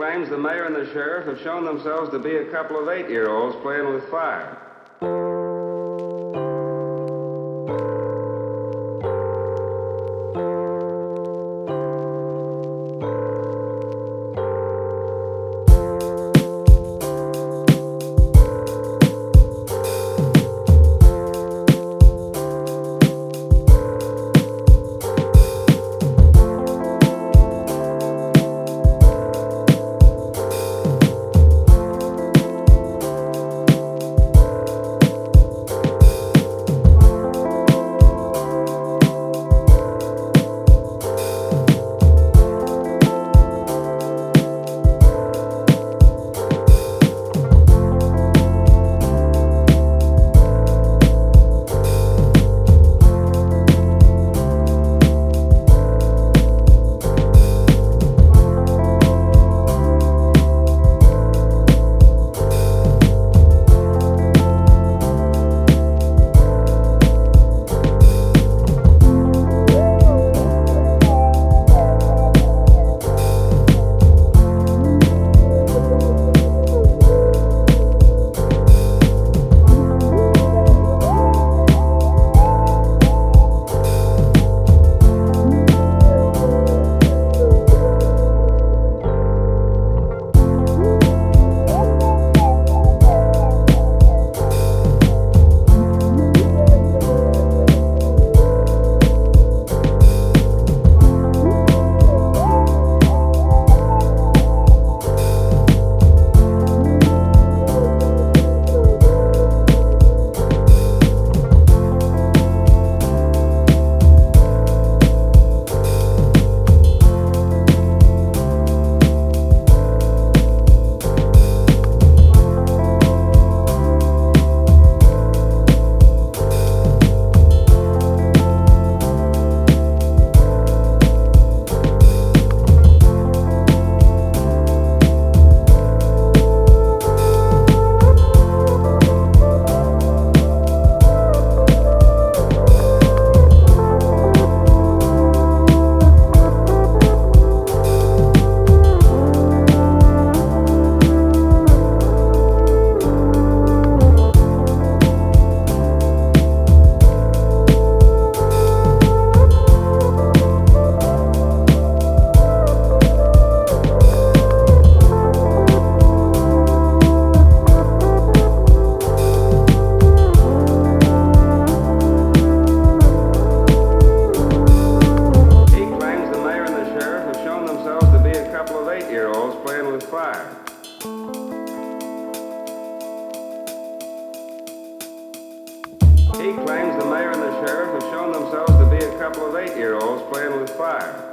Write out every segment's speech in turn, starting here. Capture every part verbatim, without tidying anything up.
claims the mayor and the sheriff have shown themselves to be a couple of eight-year-olds playing with fire. Eight-year-olds playing with fire. He claims the mayor and the sheriff have shown themselves to be a couple of eight-year-olds playing with fire.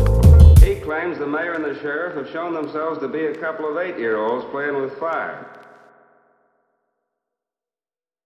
The mayor and the sheriff have shown themselves to be a couple of eight-year-olds playing with fire.